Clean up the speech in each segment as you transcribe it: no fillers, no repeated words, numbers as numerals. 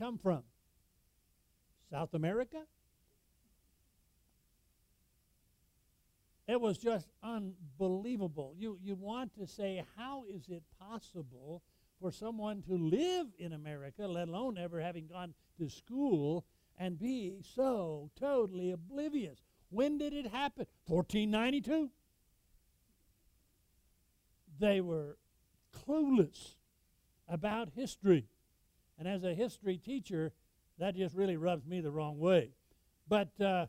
come from? South America? It was just unbelievable. You want to say, how is it possible for someone to live in America, let alone ever having gone to school, and be so totally oblivious? When did it happen? 1492. They were clueless about history. And as a history teacher, that just really rubs me the wrong way. But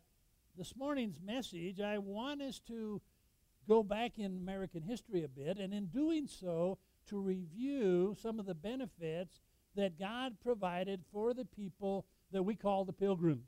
this morning's message, I want us to go back in American history a bit, and in doing so, to review some of the benefits that God provided for the people that we call the Pilgrims.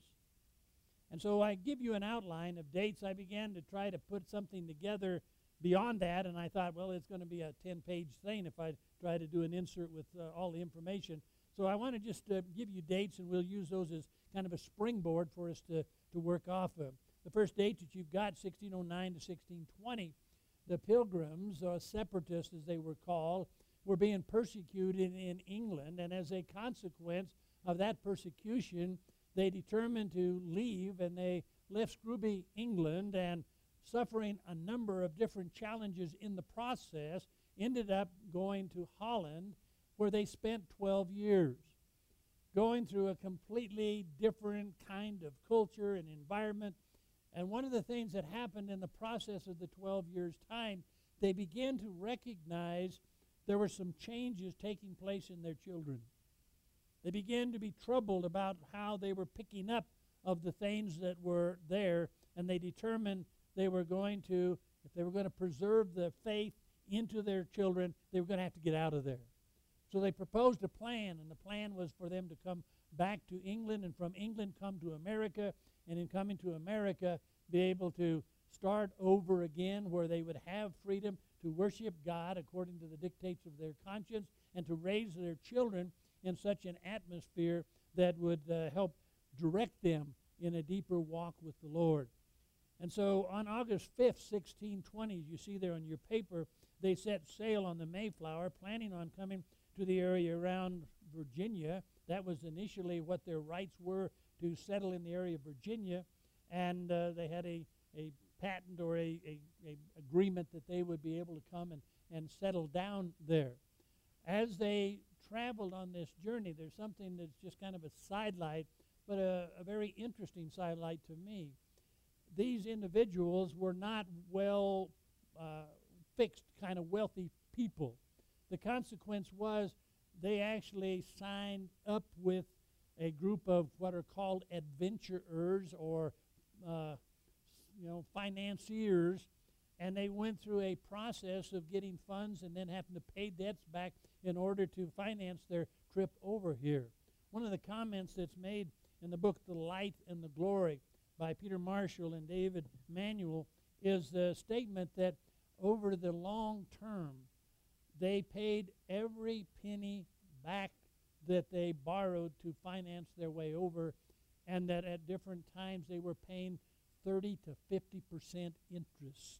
And so I give you an outline of dates. I began to try to put something together beyond that, and I thought, well, it's going to be a 10-page thing if I try to do an insert with all the information. So I want to just give you dates, and we'll use those as kind of a springboard for us to work off of. The first date that you've got, 1609 to 1620, the Pilgrims, or separatists as they were called, were being persecuted in England, and as a consequence of that persecution, they determined to leave, and they left Scrooby, England, and suffering a number of different challenges in the process, ended up going to Holland, where they spent 12 years, going through a completely different kind of culture and environment. And one of the things that happened in the process of the 12 years' time, they began to recognize there were some changes taking place in their children. They began to be troubled about how they were picking up of the things that were there, and they determined they were going to, if they were going to preserve the faith into their children, they were going to have to get out of there. So they proposed a plan, and the plan was for them to come back to England, and from England come to America, and in coming to America, be able to start over again where they would have freedom to worship God according to the dictates of their conscience, and to raise their children in such an atmosphere that would help direct them in a deeper walk with the Lord. And so on August 5th, 1620, you see there on your paper, they set sail on the Mayflower, planning on coming to the area around Virginia. That was initially what their rights were, to settle in the area of Virginia, and they had a patent or a agreement that they would be able to come and settle down there. As they traveled on this journey, there's something that's just kind of a sidelight, but a very interesting sidelight to me. These individuals were not well fixed kind of wealthy people. The consequence was they actually signed up with a group of what are called adventurers, or financiers, and they went through a process of getting funds and then having to pay debts back in order to finance their trip over here. One of the comments that's made in the book The Light and the Glory by Peter Marshall and David Manuel is the statement that over the long term, they paid every penny back that they borrowed to finance their way over, and that at different times they were paying 30 to 50% interest.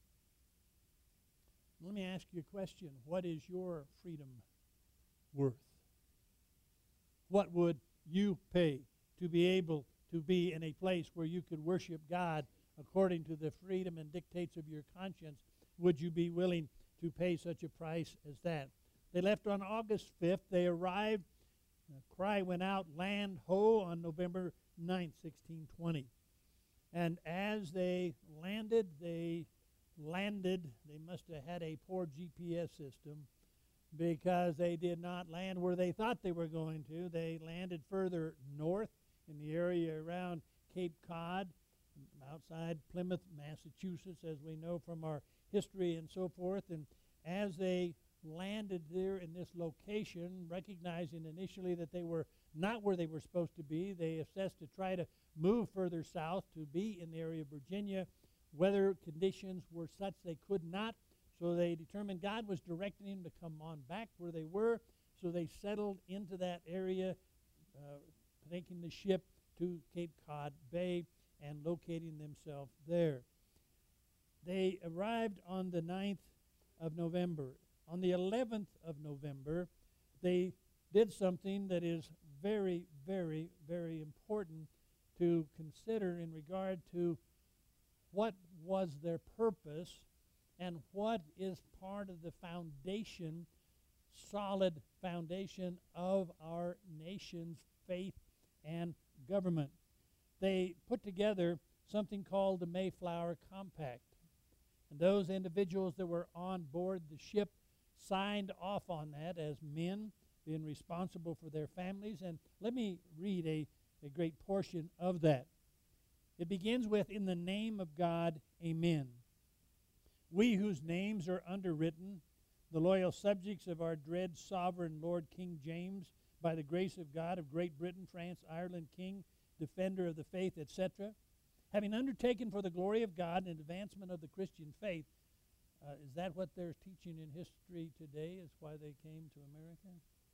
Let me ask you a question. What is your freedom worth? What would you pay to be able to be in a place where you could worship God according to the freedom and dictates of your conscience? Would you be willing to pay such a price as that? They left on August 5th. They arrived. The cry went out, land ho, on November 9th, 1620. And as they landed, they must have had a poor GPS system, because they did not land where they thought they were going to. They landed further north in the area around Cape Cod, outside Plymouth, Massachusetts, as we know from our history and so forth. And as they landed there in this location, recognizing initially that they were not where they were supposed to be, they assessed to try to move further south to be in the area of Virginia. Weather conditions were such they could not, so they determined God was directing them to come on back where they were, so they settled into that area, taking the ship to Cape Cod Bay and locating themselves there. They arrived on the 9th of November. On the 11th of November, they did something that is very, very, very important to consider in regard to what was their purpose and what is part of the foundation, solid foundation of our nation's faith and government. They put together something called the Mayflower Compact. And those individuals that were on board the ship signed off on that as men, being responsible for their families. And let me read a great portion of that. It begins with, "In the name of God, amen. We whose names are underwritten, the loyal subjects of our dread sovereign Lord King James, by the grace of God, of Great Britain, France, Ireland, King, defender of the faith, etc., having undertaken for the glory of God and advancement of the Christian faith." Is that what they're teaching in history today, is why they came to America?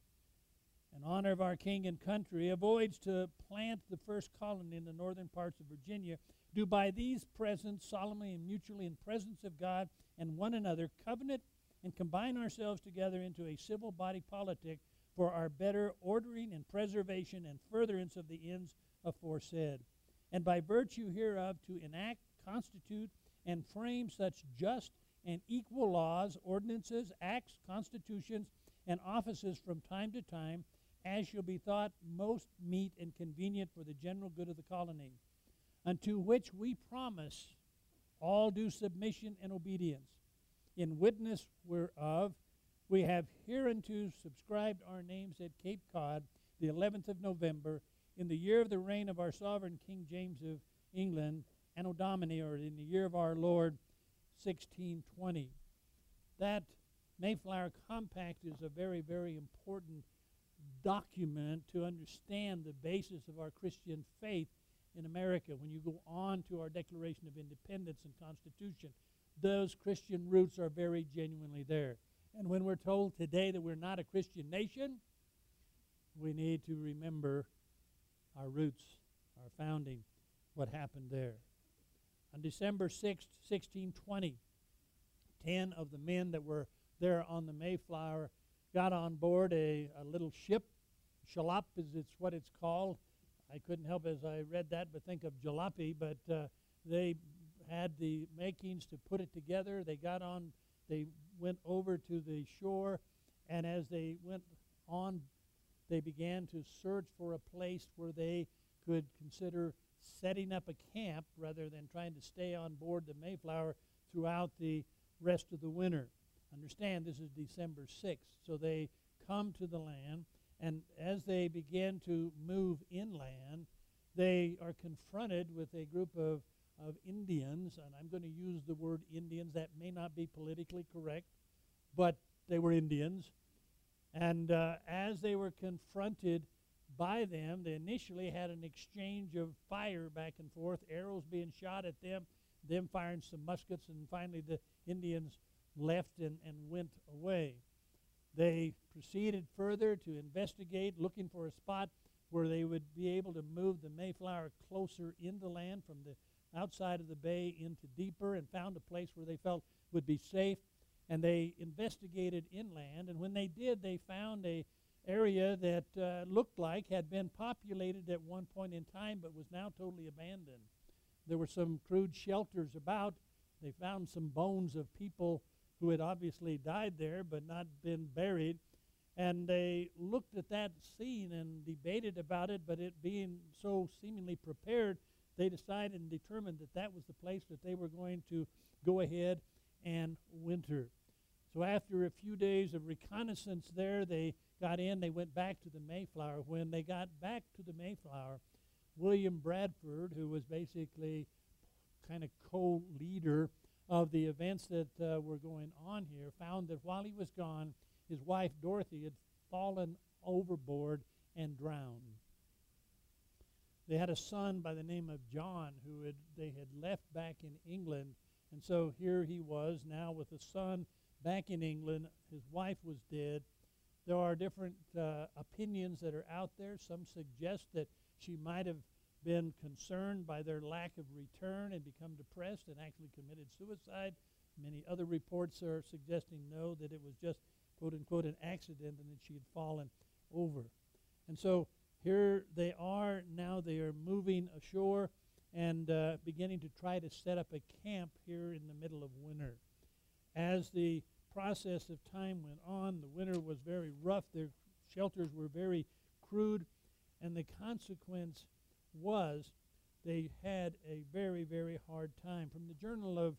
"In honor of our king and country, avoids to plant the first colony in the northern parts of Virginia, do by these presents solemnly and mutually in presence of God and one another covenant and combine ourselves together into a civil body politic for our better ordering and preservation and furtherance of the ends aforesaid, and by virtue hereof to enact, constitute, and frame such just and equal laws, ordinances, acts, constitutions, and offices from time to time as shall be thought most meet and convenient for the general good of the colony, unto which we promise all due submission and obedience. In witness whereof we have hereunto subscribed our names at Cape Cod, the 11th of November, in the year of the reign of our sovereign King James of England, Anno Domini, or in the year of our Lord, 1620. That Mayflower Compact is a very, very important document to understand the basis of our Christian faith in America. When you go on to our Declaration of Independence and Constitution, those Christian roots are very genuinely there. And when we're told today that we're not a Christian nation, we need to remember our roots, our founding, what happened there. On December 6th, 1620, 10 of the men that were there on the Mayflower got on board a little ship. Shallop is what it's called. I couldn't help as I read that but think of jalopy, but they had the makings to put it together. They got on, they went over to the shore, and as they went on, they began to search for a place where they could consider setting up a camp rather than trying to stay on board the Mayflower throughout the rest of the winter. Understand, this is December 6th, so they come to the land, and as they begin to move inland, they are confronted with a group of Indians, and I'm going to use the word Indians. That may not be politically correct, but they were Indians. And as they were confronted by them, they initially had an exchange of fire back and forth, arrows being shot at them firing some muskets, and finally the Indians left and went away. They proceeded further to investigate, looking for a spot where they would be able to move the Mayflower closer into land from the outside of the bay into deeper, and found a place where they felt would be safe. And they investigated inland, and when they did, they found a area that looked like had been populated at one point in time but was now totally abandoned. There were some crude shelters about. They found some bones of people who had obviously died there but not been buried. And they looked at that scene and debated about it, but it being so seemingly prepared, they decided and determined that that was the place that they were going to go ahead and winter. So after a few days of reconnaissance there, they got in, they went back to the Mayflower. When they got back to the Mayflower, William Bradford, who was basically kind of co-leader of the events that were going on here, found that while he was gone, his wife Dorothy had fallen overboard and drowned. They had a son by the name of John who they had left back in England, and so here he was now with a son back in England. His wife was dead. There are different opinions that are out there. Some suggest that she might have been concerned by their lack of return and become depressed and actually committed suicide. Many other reports are suggesting no, that it was just, quote unquote, an accident and that she had fallen over. And so Here they are now. They are moving ashore and beginning to try to set up a camp here in the middle of winter. As the process of time went on, the winter was very rough. Their shelters were very crude, and the consequence was they had a very, very hard time. From the Journal of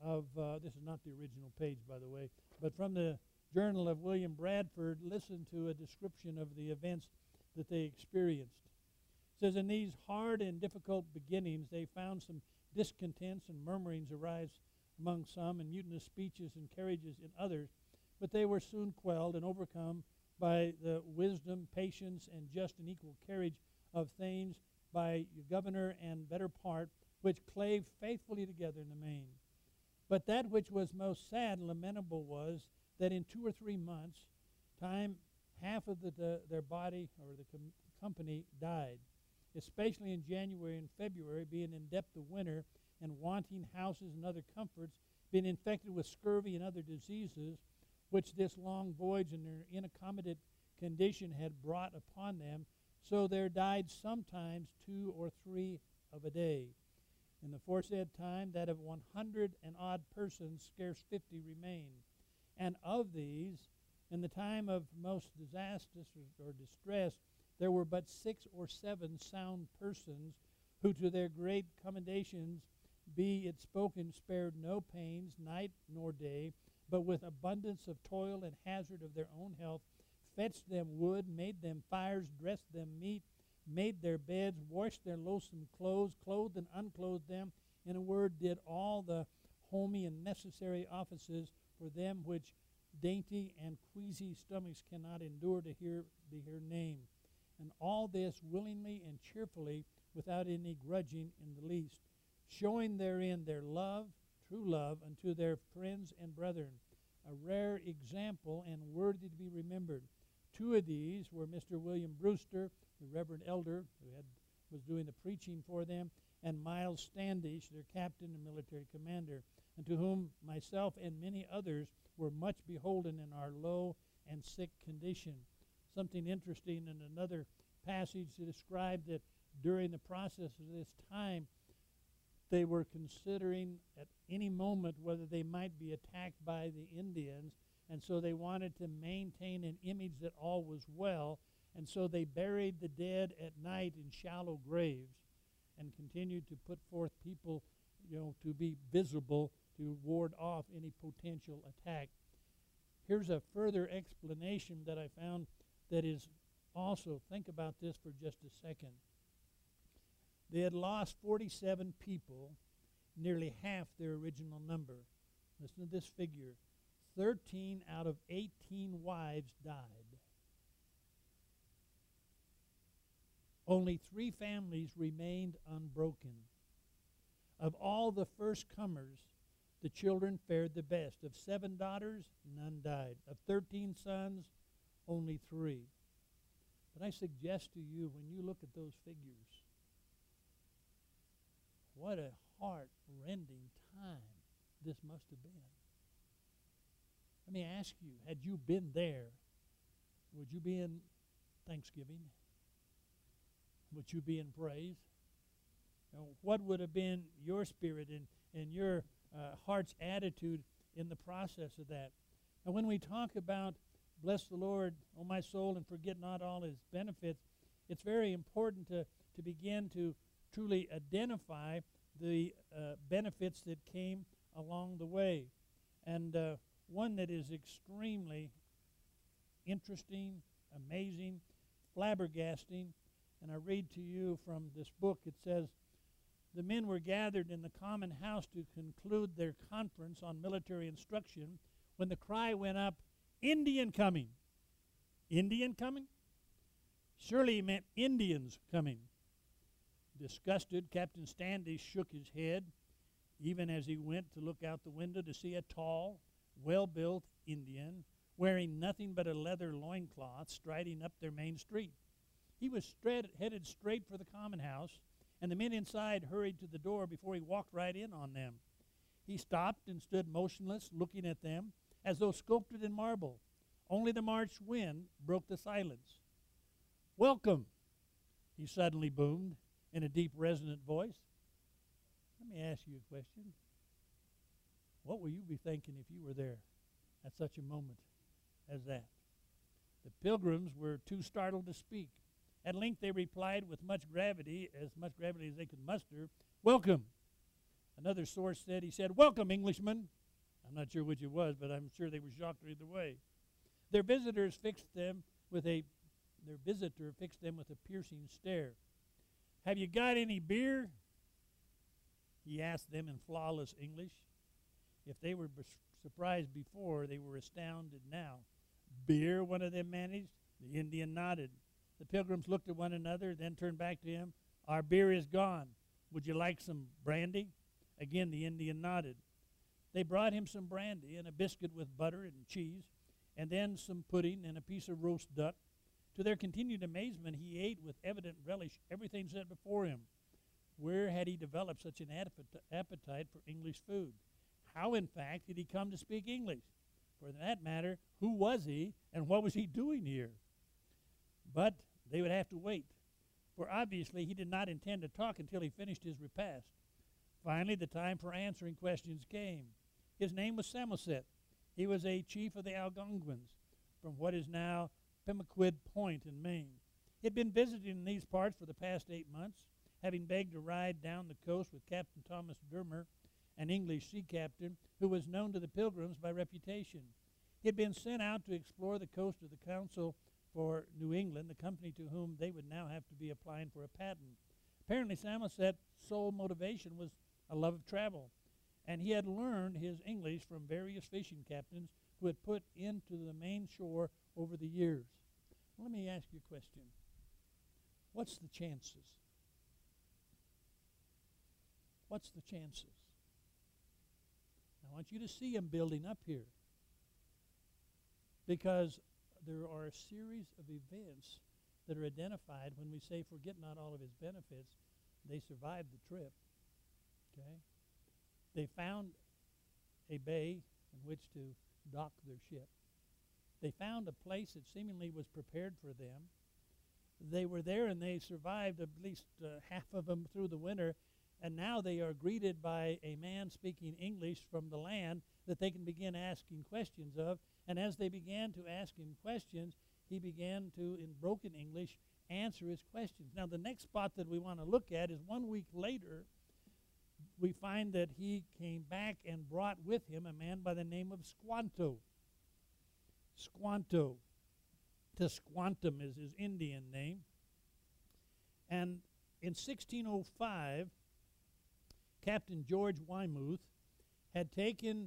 this is not the original page, by the way, but from the Journal of William Bradford, listen to a description of the events that they experienced. It says, in these hard and difficult beginnings, they found some discontents and murmurings arise among some, and mutinous speeches and carriages in others, but they were soon quelled and overcome by the wisdom, patience, and just and equal carriage of things by your governor and better part, which clave faithfully together in the main. But that which was most sad and lamentable was that in 2 or 3 months' time, half of their body or the company died, especially in January and February, being in depth of winter and wanting houses and other comforts, being infected with scurvy and other diseases, which this long voyage and their inaccommodate condition had brought upon them. So there died sometimes 2 or 3 of a day. In the foresaid time, that of 100 and odd persons, scarce 50 remained. And of these, in the time of most disastrous or distress, there were but 6 or 7 sound persons, who to their great commendations, be it spoken, spared no pains, night nor day, but with abundance of toil and hazard of their own health, fetched them wood, made them fires, dressed them meat, made their beds, washed their loathsome clothes, clothed and unclothed them, in a word, did all the homey and necessary offices for them which dainty and queasy stomachs cannot endure to be here named. And all this willingly and cheerfully, without any grudging in the least, showing therein their love, true love, unto their friends and brethren, a rare example and worthy to be remembered. 2 of these were Mr. William Brewster, the Reverend Elder, who was doing the preaching for them, and Miles Standish, their captain and military commander, and to whom myself and many others were much beholden in our low and sick condition. Something interesting in another passage to describe that during the process of this time, they were considering at any moment whether they might be attacked by the Indians, and so they wanted to maintain an image that all was well, and so they buried the dead at night in shallow graves and continued to put forth people, to be visible to ward off any potential attack. Here's a further explanation that I found that is also, think about this for just a second. They had lost 47 people, nearly half their original number. Listen to this figure. 13 out of 18 wives died. Only 3 families remained unbroken. Of all the first comers, the children fared the best. Of 7 daughters, none died. Of 13 sons, only 3. But I suggest to you, when you look at those figures, what a heart-rending time this must have been. Let me ask you, had you been there, would you be in thanksgiving? Would you be in praise? What would have been your spirit and your heart's attitude in the process of that? And when we talk about bless the Lord, O my soul, and forget not all his benefits, it's very important to begin to truly identify the benefits that came along the way. And one that is extremely interesting, amazing, flabbergasting, and I read to you from this book. It says, the men were gathered in the common house to conclude their conference on military instruction when the cry went up, Indian coming. Indian coming? Surely he meant Indians coming. Disgusted, Captain Standish shook his head, even as he went to look out the window to see a tall, well-built Indian wearing nothing but a leather loincloth striding up their main street. He was headed straight for the common house, and the men inside hurried to the door before he walked right in on them. He stopped and stood motionless, looking at them, as though sculpted in marble. Only the March wind broke the silence. Welcome, he suddenly boomed in a deep, resonant voice. Let me ask you a question. What will you be thinking if you were there at such a moment as that? The pilgrims were too startled to speak. At length they replied with much gravity as they could muster, "Welcome." Another source said, he said, "Welcome, Englishmen." I'm not sure which it was, but I'm sure they were shocked either way. Their visitor fixed them with a piercing stare. "Have you got any beer?" he asked them in flawless English. If they were surprised before, they were astounded now. "Beer?" one of them managed. The Indian nodded. The pilgrims looked at one another, then turned back to him. "Our beer is gone. Would you like some brandy?" Again the Indian nodded. They brought him some brandy and a biscuit with butter and cheese, and then some pudding and a piece of roast duck. To their continued amazement, he ate with evident relish everything set before him. Where had he developed such an appetite for English food? How, in fact, did he come to speak English? For that matter, who was he and what was he doing here? But they would have to wait, for obviously he did not intend to talk until he finished his repast. Finally, the time for answering questions came. His name was Samoset. He was a chief of the Algonquins from what is now Pemaquid Point in Maine. He had been visiting these parts for the past 8 months, having begged to ride down the coast with Captain Thomas Dermer, an English sea captain who was known to the pilgrims by reputation. He had been sent out to explore the coast of the Council for New England, the company to whom they would now have to be applying for a patent. Apparently, Samoset's sole motivation was a love of travel, and he had learned his English from various fishing captains who had put into the Maine shore over the years. Let me ask you a question. What's the chances? What's the chances? I want you to see him building up here, because there are a series of events that are identified when we say forget not all of his benefits. They survived the trip. Okay? They found a bay in which to dock their ship. They found a place that seemingly was prepared for them. They were there and they survived at least half of them through the winter, and now they are greeted by a man speaking English from the land that they can begin asking questions of. And as they began to ask him questions, he began to, in broken English, answer his questions. Now, the next spot that we want to look at is 1 week later. We find that he came back and brought with him a man by the name of Squanto. Squanto. Tisquantum is his Indian name. And in 1605, Captain George Wymuth had taken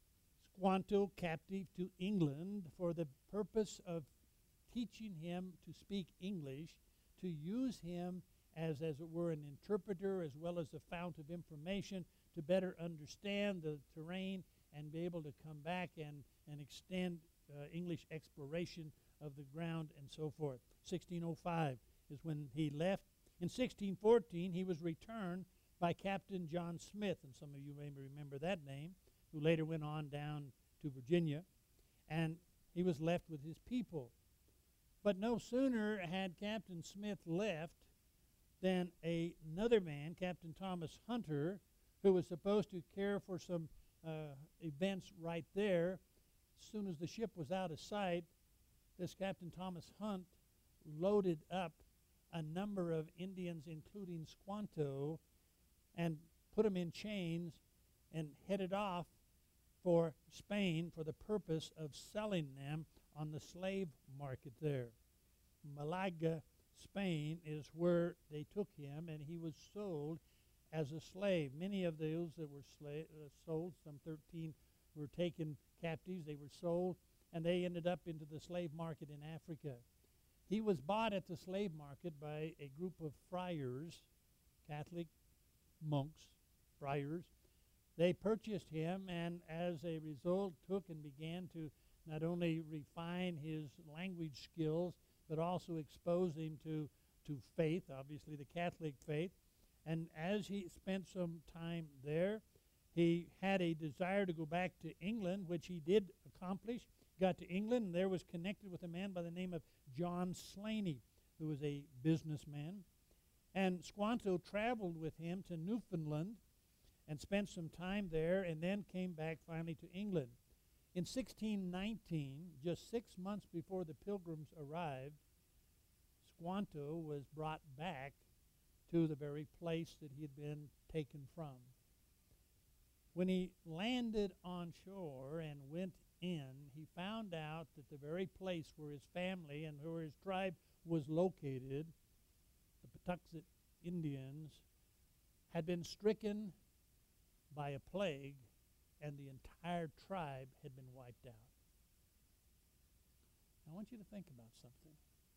Squanto captive to England for the purpose of teaching him to speak English, to use him as it were, an interpreter as well as a fount of information to better understand the terrain and be able to come back and extend English exploration of the ground and so forth. 1605 is when he left. In 1614, he was returned by Captain John Smith, and some of you may remember that name, who later went on down to Virginia, and he was left with his people. But no sooner had Captain Smith left than another man, Captain Thomas Hunter, who was supposed to care for some events right there. As soon as the ship was out of sight, this Captain Thomas Hunt loaded up a number of Indians, including Squanto, and put them in chains and headed off for Spain for the purpose of selling them on the slave market there. Malaga, Spain is where they took him, and he was sold as a slave. Many of those that were sold, some 13 were taken captives. They were sold, and they ended up into the slave market in Africa. He was bought at the slave market by a group of friars, Catholic monks, friars. They purchased him, and as a result took and began to not only refine his language skills, but also expose him to faith, obviously the Catholic faith. And as he spent some time there, he had a desire to go back to England, which he did accomplish. Got to England, and there was connected with a man by the name of John Slaney, who was a businessman. And Squanto traveled with him to Newfoundland and spent some time there, and then came back finally to England. In 1619, just 6 months before the Pilgrims arrived, Squanto was brought back to the very place that he had been taken from. When he landed on shore and went in, he found out that the very place where his family and where his tribe was located, the Patuxet Indians, had been stricken by a plague, and the entire tribe had been wiped out. I want you to think about something.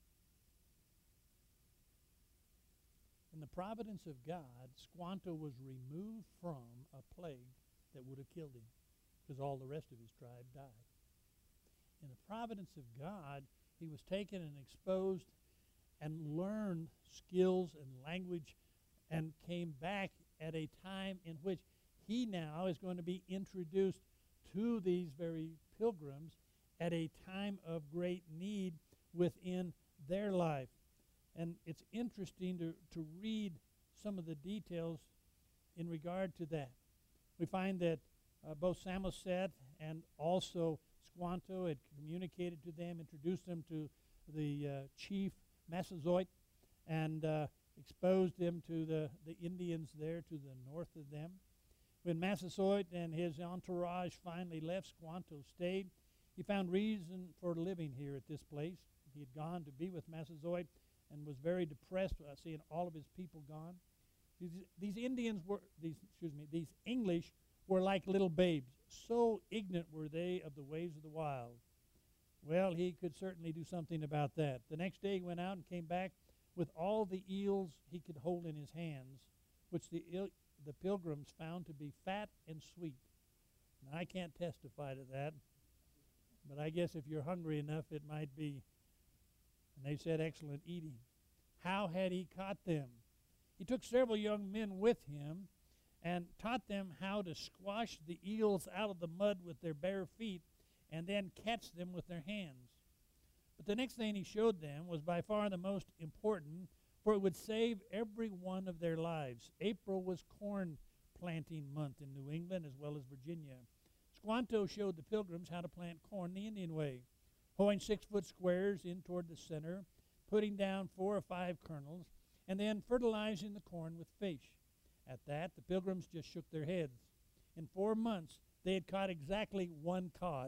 In the providence of God, Squanto was removed from a plague that would have killed him, because all the rest of his tribe died. In the providence of God, he was taken and exposed and learned skills and language, and came back at a time in which he now is going to be introduced to these very pilgrims at a time of great need within their life. And it's interesting to read some of the details in regard to that. We find that both Samoset and also Squanto had communicated to them, introduced them to the chief Massasoit, and exposed them to the Indians there to the north of them. When Massasoit and his entourage finally left, Squanto stayed. He found reason for living here at this place. He had gone to be with Massasoit and was very depressed seeing all of his people gone. These English were like little babes. So ignorant were they of the ways of the wild. Well, he could certainly do something about that. The next day he went out and came back with all the eels he could hold in his hands, which the pilgrims found to be fat and sweet. Now, I can't testify to that, but I guess if you're hungry enough, it might be. And they said, excellent eating. How had he caught them? He took several young men with him and taught them how to squash the eels out of the mud with their bare feet and then catch them with their hands. But the next thing he showed them was by far the most important, for it would save every one of their lives. April was corn planting month in New England as well as Virginia. Squanto showed the pilgrims how to plant corn the Indian way, hoeing 6-foot squares in toward the center, putting down 4 or 5 kernels, and then fertilizing the corn with fish. At that, the pilgrims just shook their heads. In 4 months, they had caught exactly 1 cod.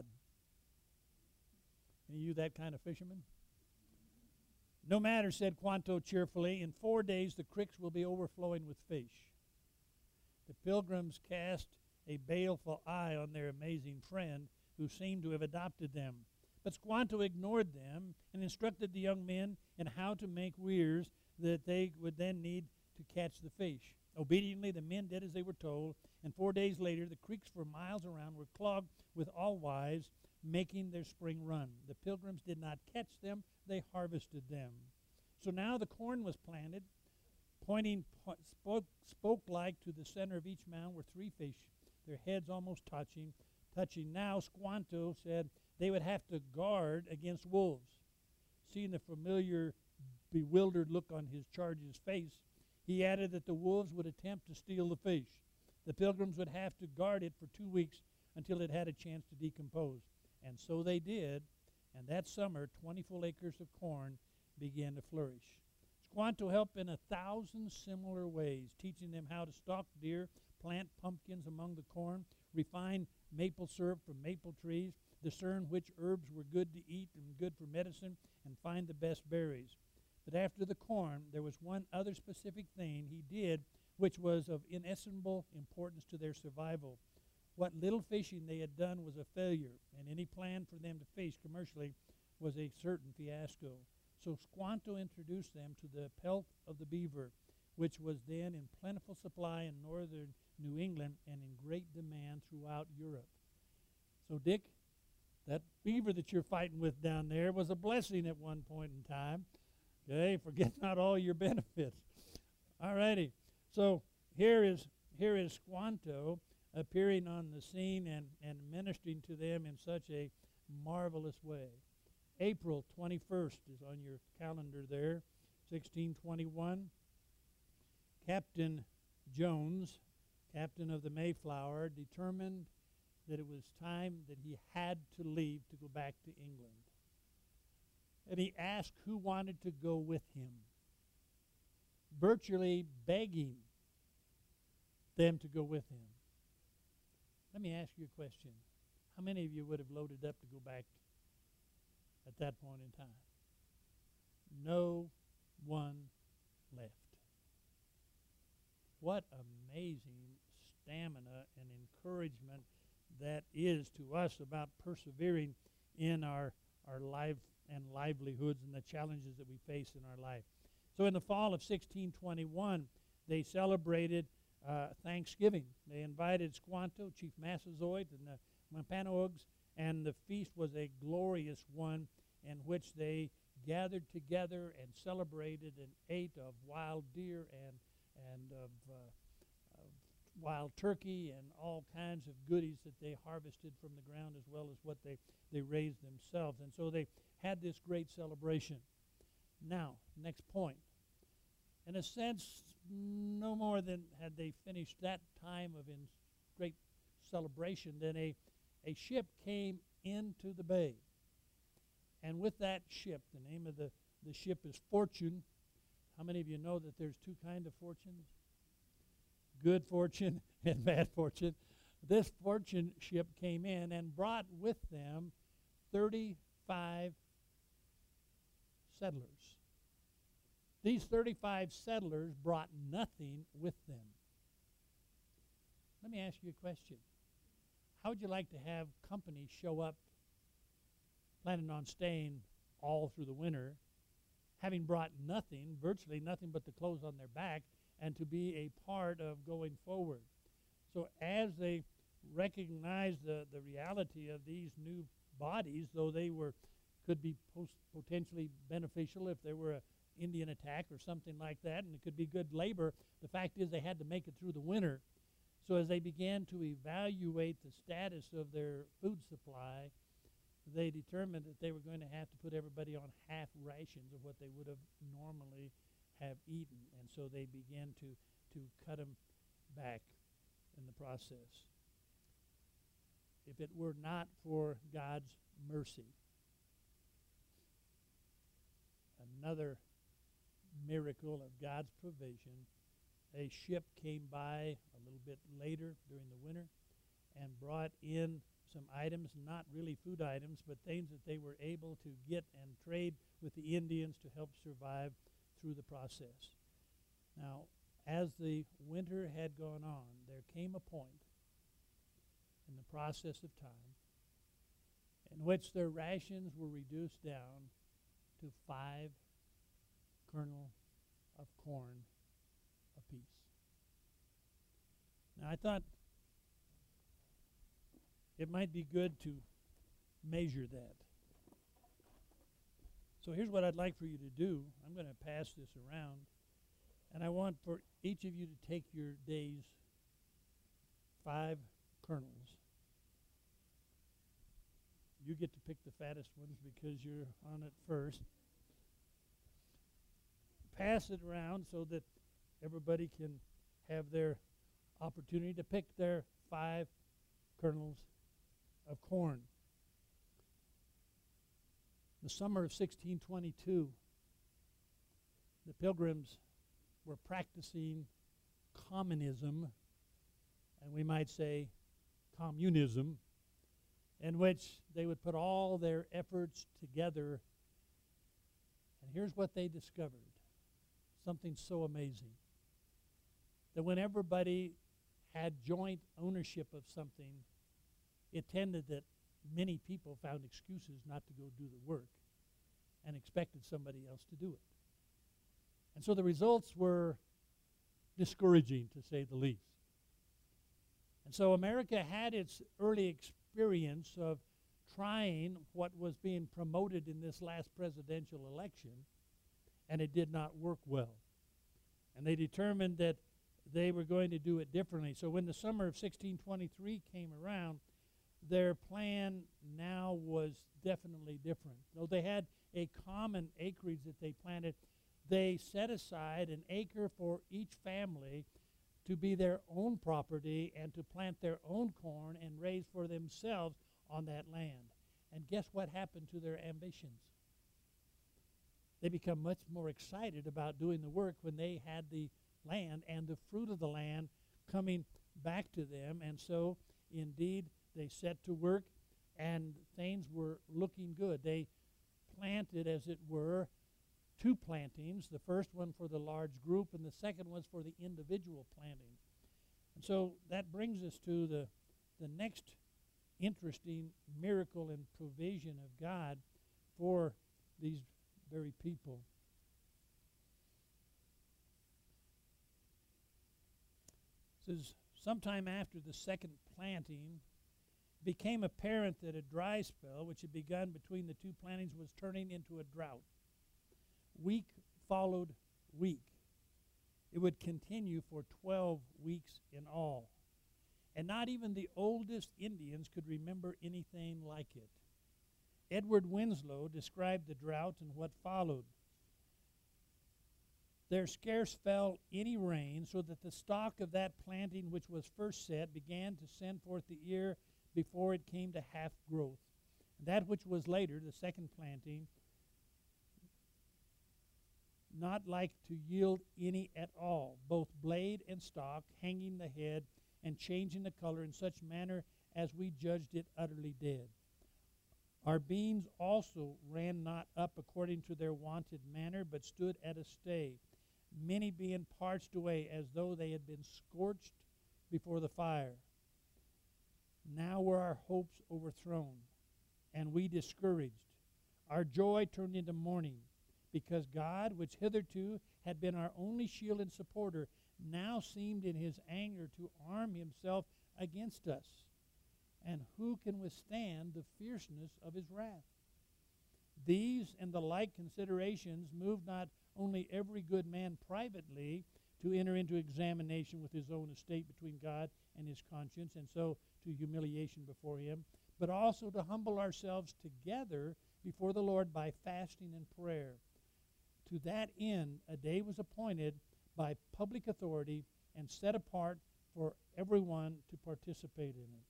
Are you that kind of fisherman? No matter, said Squanto cheerfully, in 4 days the creeks will be overflowing with fish. The pilgrims cast a baleful eye on their amazing friend, who seemed to have adopted them. But Squanto ignored them and instructed the young men in how to make weirs that they would then need to catch the fish. Obediently, the men did as they were told, and 4 days later the creeks for miles around were clogged with alewives, making their spring run. The pilgrims did not catch them, they harvested them. So now the corn was planted. Pointing spoke-like to the center of each mound were 3 fish, their heads almost touching. Now Squanto said they would have to guard against wolves. Seeing the familiar, bewildered look on his charge's face, he added that the wolves would attempt to steal the fish. The pilgrims would have to guard it for 2 weeks until it had a chance to decompose. And so they did, and that summer 20 full acres of corn began to flourish. Squanto helped in 1,000 similar ways, teaching them how to stalk deer, plant pumpkins among the corn, refine maple syrup from maple trees, discern which herbs were good to eat and good for medicine, and find the best berries. But after the corn, there was one other specific thing he did which was of inestimable importance to their survival. What little fishing they had done was a failure, and any plan for them to fish commercially was a certain fiasco. So Squanto introduced them to the pelt of the beaver, which was then in plentiful supply in northern New England and in great demand throughout Europe. So, Dick, that beaver that you're fighting with down there was a blessing at one point in time. Okay, forget not all your benefits. All righty. So here is Squanto appearing on the scene and ministering to them in such a marvelous way. April 21st is on your calendar there, 1621. Captain Jones, captain of the Mayflower, determined that it was time that he had to leave to go back to England. And he asked who wanted to go with him, virtually begging them to go with him. Let me ask you a question. How many of you would have loaded up to go back at that point in time? No one left. What amazing stamina and encouragement that is to us about persevering in our life and livelihoods and the challenges that we face in our life. So in the fall of 1621, they celebrated Thanksgiving. They invited Squanto, Chief Massasoit, and the Wampanoags, and the feast was a glorious one in which they gathered together and celebrated and ate of wild deer and of wild turkey and all kinds of goodies that they harvested from the ground, as well as what they raised themselves. And so they had this great celebration. Now, next point. In a sense, no more than had they finished that time of great celebration, then a ship came into the bay. And with that ship, the name of the ship is Fortune. How many of you know that there's two kinds of fortunes? Good fortune and bad fortune. This fortune ship came in and brought with them 35 settlers. These 35 settlers brought nothing with them. Let me ask you a question. How would you like to have company show up planning on staying all through the winter, having brought nothing, virtually nothing but the clothes on their back, and to be a part of going forward? So as they recognized the reality of these new bodies, though they could be potentially beneficial if there were an Indian attack or something like that, and it could be good labor, the fact is they had to make it through the winter. So as they began to evaluate the status of their food supply, they determined that they were going to have to put everybody on half rations of what they would have normally have eaten. And so they began to cut them back in the process. If it were not for God's mercy, another miracle of God's provision, a ship came by a little bit later during the winter and brought in some items, not really food items, but things that they were able to get and trade with the Indians to help survive through the process. Now, as the winter had gone on, there came a point in the process of time in which their rations were reduced down to 5 kernels of corn apiece. Now, I thought it might be good to measure that. So here's what I'd like for you to do. I'm going to pass this around, and I want for each of you to take your day's 5 kernels. You get to pick the fattest ones because you're on it first. Pass it around so that everybody can have their opportunity to pick their 5 kernels of corn. The summer of 1622, the Pilgrims were practicing communism, and we might say communism, in which they would put all their efforts together. And here's what they discovered, something so amazing, that when everybody had joint ownership of something, it tended that many people found excuses not to go do the work and expected somebody else to do it. And so the results were discouraging, to say the least. And so America had its early experience of trying what was being promoted in this last presidential election, and it did not work well. And they determined that they were going to do it differently. So when the summer of 1623 came around, their plan now was definitely different. Though they had a common acreage that they planted, they set aside an acre for each family to be their own property and to plant their own corn and raise for themselves on that land. And guess what happened to their ambitions? They become much more excited about doing the work when they had the land and the fruit of the land coming back to them. And so, indeed, they set to work and things were looking good. They planted, as it were, two plantings, the first one for the large group and the second one for the individual planting. And so that brings us to the next interesting miracle and provision of God for these very people. It says, sometime after the second planting, became apparent that a dry spell, which had begun between the two plantings, was turning into a drought. Week followed week. It would continue for 12 weeks in all. And not even the oldest Indians could remember anything like it. Edward Winslow described the drought and what followed. There scarce fell any rain, so that the stalk of that planting which was first set began to send forth the ear before it came to half growth. That which was later, the second planting, not like to yield any at all, both blade and stalk, hanging the head, and changing the color in such manner as we judged it utterly dead. Our beans also ran not up according to their wonted manner, but stood at a stay, many being parched away as though they had been scorched before the fire. Now were our hopes overthrown, and we discouraged. Our joy turned into mourning, because God, which hitherto had been our only shield and supporter, now seemed in his anger to arm himself against us. And who can withstand the fierceness of his wrath? These and the like considerations moved not only every good man privately to enter into examination with his own estate between God and his conscience, and so to humiliation before him, but also to humble ourselves together before the Lord by fasting and prayer. To that end, a day was appointed by public authority and set apart for everyone to participate in it.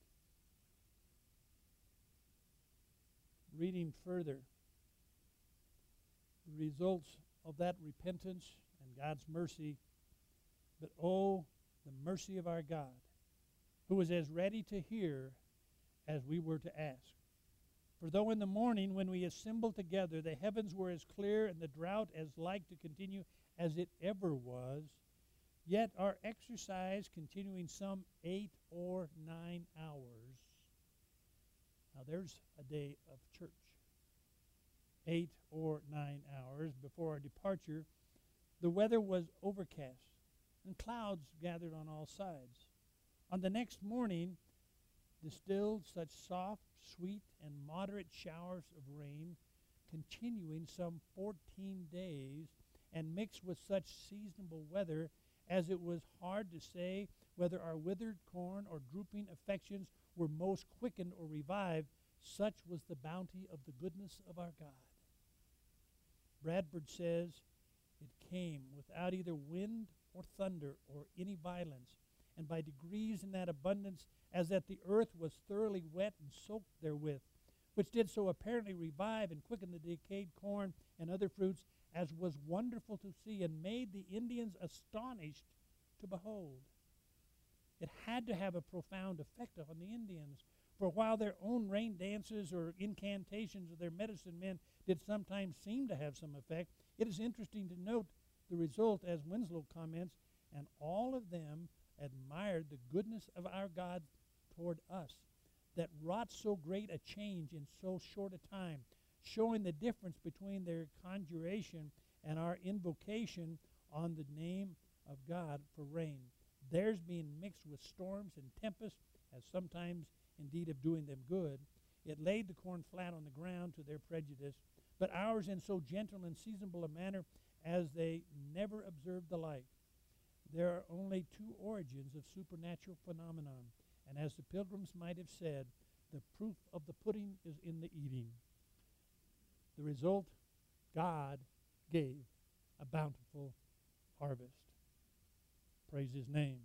Reading further, the results of that repentance and God's mercy, but oh, the mercy of our God, who was as ready to hear as we were to ask. For though in the morning when we assembled together, the heavens were as clear and the drought as like to continue as it ever was, yet our exercise continuing some 8 or 9 hours. Now there's a day of church. 8 or 9 hours before our departure, the weather was overcast, and clouds gathered on all sides. On the next morning, distilled such soft, sweet, and moderate showers of rain, continuing some 14 days, and mixed with such seasonable weather as it was hard to say whether our withered corn or drooping affections were most quickened or revived, such was the bounty of the goodness of our God. Bradford says, it came without either wind or thunder or any violence, and by degrees in that abundance, as that the earth was thoroughly wet and soaked therewith, which did so apparently revive and quicken the decayed corn and other fruits, as was wonderful to see, and made the Indians astonished to behold. It had to have a profound effect on the Indians, for while their own rain dances or incantations of their medicine men did sometimes seem to have some effect, it is interesting to note the result, as Winslow comments, and all of them admired the goodness of our God toward us, that wrought so great a change in so short a time, showing the difference between their conjuration and our invocation on the name of God for rain, theirs being mixed with storms and tempests, as sometimes indeed of doing them good. It laid the corn flat on the ground to their prejudice, but ours in so gentle and seasonable a manner as they never observed the like. There are only two origins of supernatural phenomenon, and as the pilgrims might have said, the proof of the pudding is in the eating. The result, God gave a bountiful harvest. Praise His name.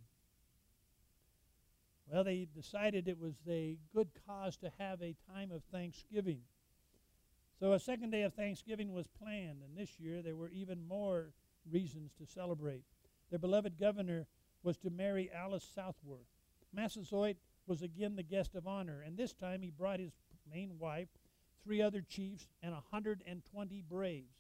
Well, they decided it was a good cause to have a time of thanksgiving. So a second day of Thanksgiving was planned, and this year there were even more reasons to celebrate. Their beloved governor was to marry Alice Southworth. Massasoit was again the guest of honor, and this time he brought his main wife, 3 other chiefs, and 120 braves.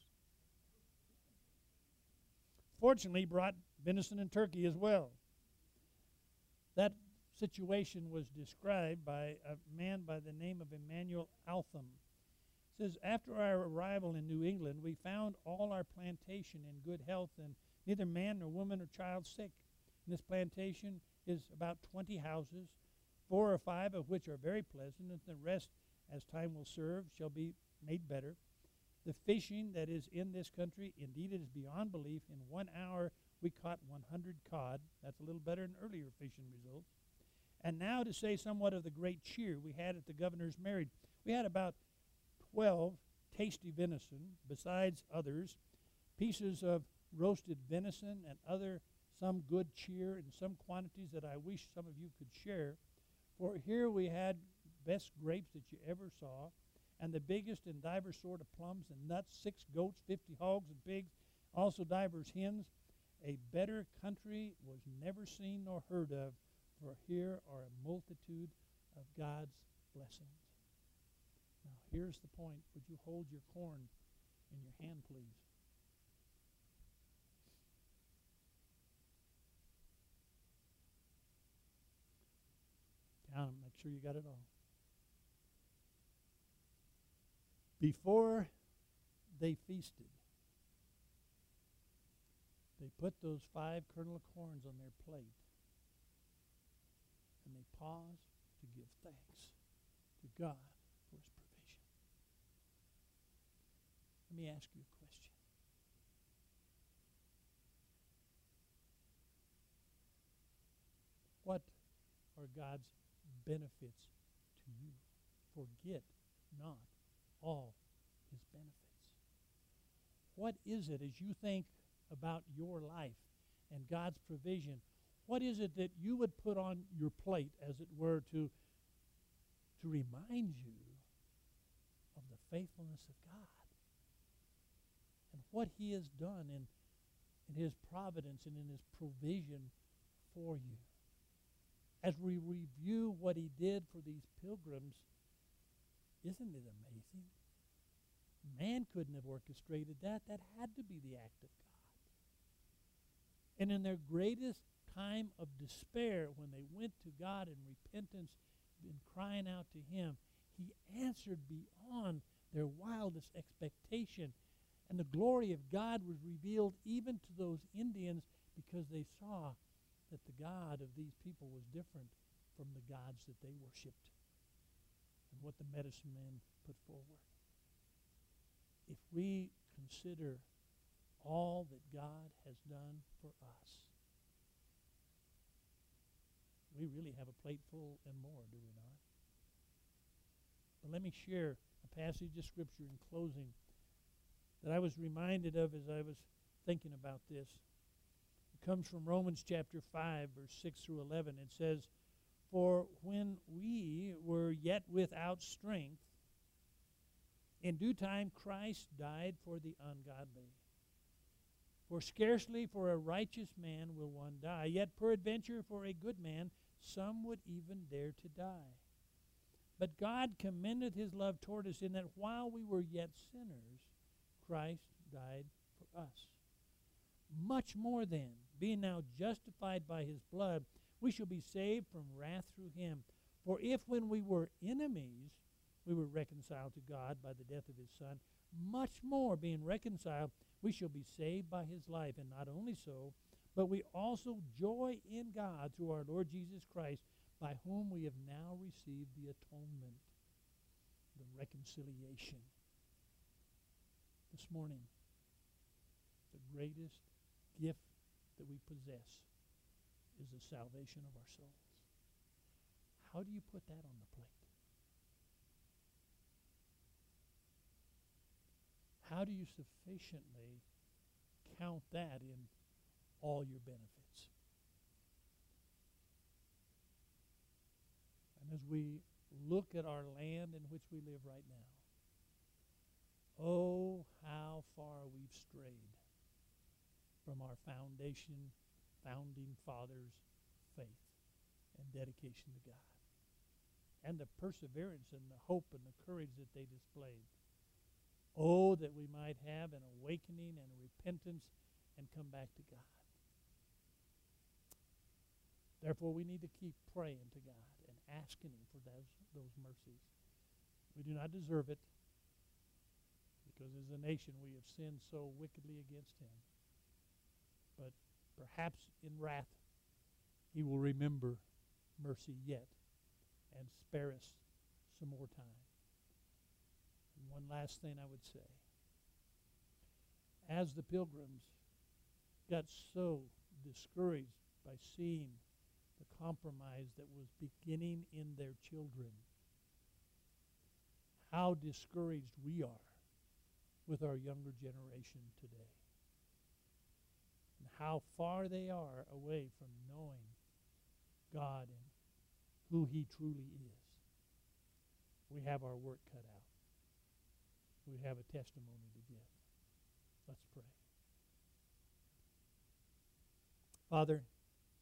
Fortunately, he brought venison and turkey as well. That situation was described by a man by the name of Emmanuel Altham. It says, after our arrival in New England, we found all our plantation in good health and neither man nor woman or child sick. And this plantation is about 20 houses, 4 or 5 of which are very pleasant, and the rest, as time will serve, shall be made better. The fishing that is in this country, indeed it is beyond belief. In 1 hour we caught 100 cod. That's a little better than earlier fishing results. And now to say somewhat of the great cheer we had at the governor's marriage. We had about 12 tasty venison, besides others, pieces of roasted venison and some good cheer in some quantities that I wish some of you could share. For here we had best grapes that you ever saw, and the biggest and divers sort of plums and nuts, 6 goats, 50 hogs and pigs, also divers hens. A better country was never seen nor heard of, for here are a multitude of God's blessings. Now here's the point. Would you hold your corn in your hand, please? Count them. Make sure you got it all. Before they feasted, they put those 5 kernel of corns on their plate, and they paused to give thanks to God for His provision. Let me ask you a question. What are God's benefits to you? Forget not all His benefits. What is it, as you think about your life and God's provision, what is it that you would put on your plate, as it were, to remind you of the faithfulness of God and what He has done in His providence and in His provision for you? As we review what He did for these pilgrims, isn't it amazing? Man couldn't have orchestrated that. That had to be the act of God. And in their greatest time of despair, when they went to God in repentance and crying out to Him, He answered beyond their wildest expectation. And the glory of God was revealed even to those Indians, because they saw that the God of these people was different from the gods that they worshipped and what the medicine men put forward. If we consider all that God has done for us, we really have a plate full and more, do we not? But let me share a passage of Scripture in closing that I was reminded of as I was thinking about this. It comes from Romans chapter 5, verse 6 through 11. It says, "For when we were yet without strength, in due time Christ died for the ungodly. For scarcely for a righteous man will one die, yet peradventure for a good man some would even dare to die. But God commendeth His love toward us, in that while we were yet sinners, Christ died for us. Much more then, being now justified by His blood, we shall be saved from wrath through Him. For if when we were enemies, we were reconciled to God by the death of His Son, much more, being reconciled, we shall be saved by His life. And not only so, but we also joy in God through our Lord Jesus Christ, by whom we have now received the atonement," the reconciliation. This morning, the greatest gift that we possess is the salvation of our souls. How do you put that on the plate? How do you sufficiently count that in all your benefits. And as we look at our land in which we live right now, oh, how far we've strayed from our founding fathers' faith and dedication to God, and the perseverance and the hope and the courage that they displayed. Oh, that we might have an awakening and a repentance and come back to God. Therefore, we need to keep praying to God and asking Him for those mercies. We do not deserve it, because as a nation we have sinned so wickedly against Him. But perhaps in wrath He will remember mercy yet and spare us some more time. And one last thing I would say. As the pilgrims got so discouraged by seeing the compromise that was beginning in their children, how discouraged we are with our younger generation today, and how far they are away from knowing God and who He truly is. We have our work cut out. We have a testimony to give. Let's pray. Father,